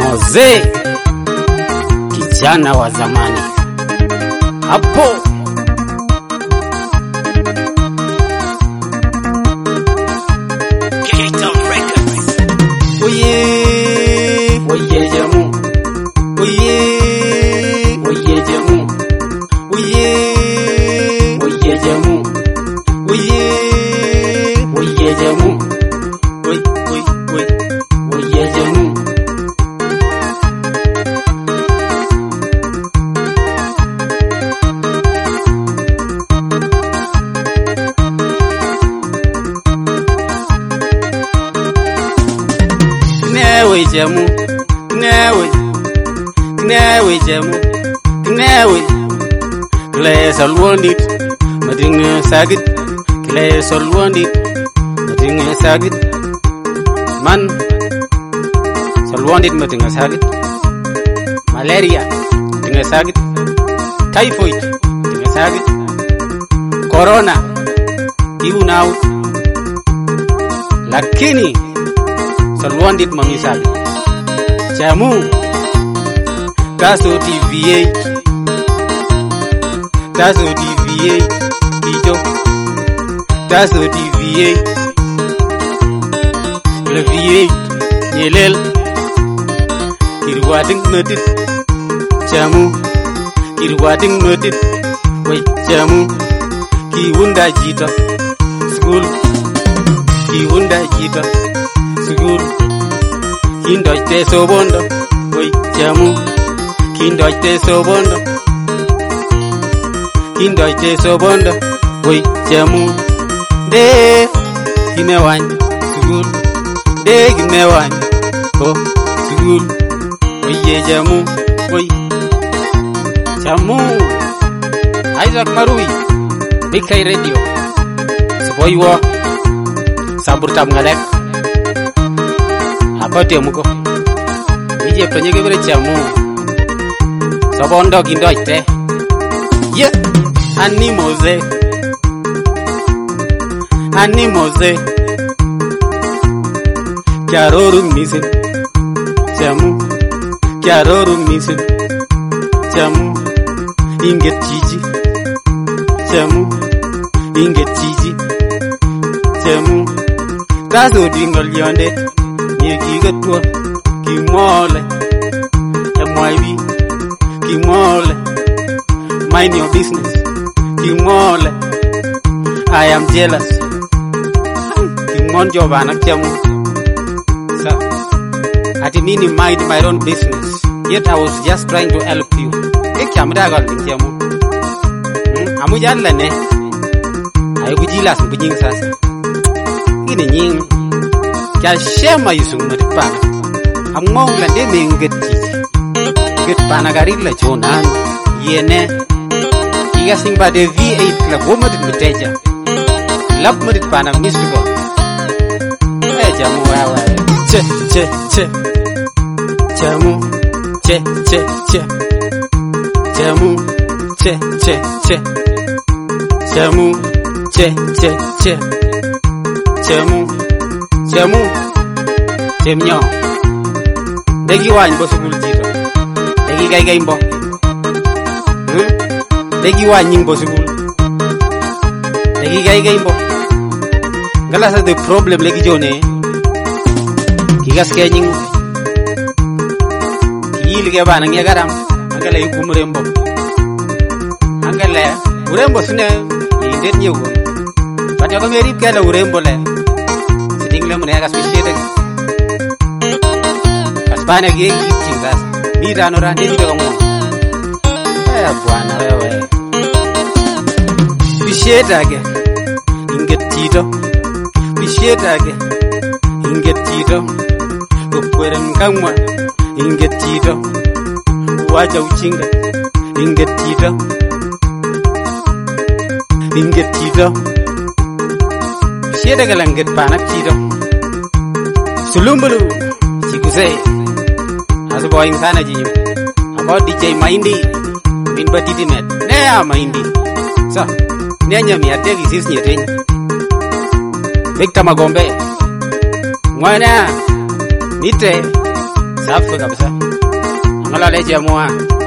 Mzee kijana wa zamani hapo oye jamu oye jamu oye jamu oye jamu oye jamu Newe jamu, newe jamu, newe. Kile salwondit, madinge sagit. Kile salwondit, madinge sagit. Man, salwondit madinge sagit. Malaria, madinge sagit. Typhoid, madinge sagit. Corona, kiunau. Lakini salwondit mamisag jamu taso TV8 ijo taso TV8 le V8 yelel kirwating notit jamu kirwating notit wai jamu kiunda jita school kiunda jita school kindoi te sobondo oi jamu kindoi te sobondo oi jamu de gimewan school de gimewan oh school oi jamu oi jamu Isaac Marui Bikai Radio Sepoiwo Saburtam ngalek apa temuko ije penyege bere jamu sobondo kindoite ye animoze kyaroru misin jamu inget jiji jamu tazo dingol yonde Kigatwa kimole emwaibi kimole mind your business kimole I am jealous kimonjo bana jamu so ati nini mind my own business yet I was just trying to help you ekyamda gal jamu amujalla ne ay bujilas bujing sasa ini nying Kya shema yusung madipana among la de mengeti get panagarile chonan yene iga singba de V8 la bomad miteja lap madit pana mistigo jamu wawa che jamu jamu Temnyo Degi wany bo sukul jito Degi gay mbo Degi wany bo sukul Degi gay mbo Gala sa de problem legi jone Kigas kenying Kiyili ke bana nge garam Angala yukum rembo Angala urembo sune Yindet nyugo Pati wako merip kala urembo le Sedingle mune agas pishete Bana geng chingas mira no rande ni domo bwana wewe bishetage ingetito kukweren kamwa ingetito wacha uchinga ingetito bishetage langet panak tito sulumbulu chikuse Asu boy sana ji about DJ Maindi min batiti net ne ya Maindi so ne nya mi ate gisis nyeten Victor Magombe mwana nite safi kabisa. Angalau leje mwa